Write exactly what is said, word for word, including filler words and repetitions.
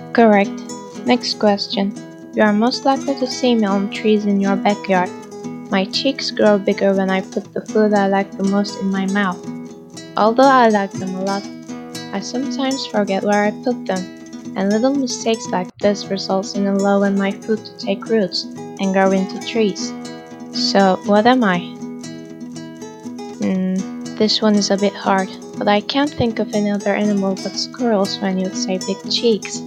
Correct. Next question. You are most likely to see me on trees in your backyard. My cheeks grow bigger when I put the food I like the most in my mouth. Although I like them a lot, I sometimes forget where I put them, and little mistakes like this results in allowing my food to take roots and grow into trees. So, what am I? Hmm, this one is a bit hard, but I can't think of any other animal but squirrels when you say big cheeks.